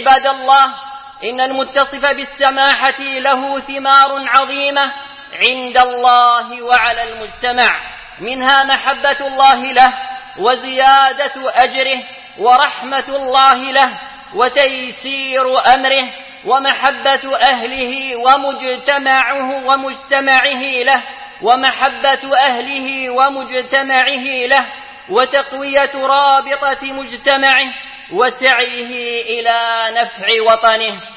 عباد الله، إن المتصف بالسماحة له ثمار عظيمة عند الله وعلى المجتمع، منها محبة الله له وزيادة أجره ورحمة الله له وتيسير أمره ومحبة أهله ومجتمعه له وتقوية رابطة مجتمعه وسعيه إلى نفع وطنه.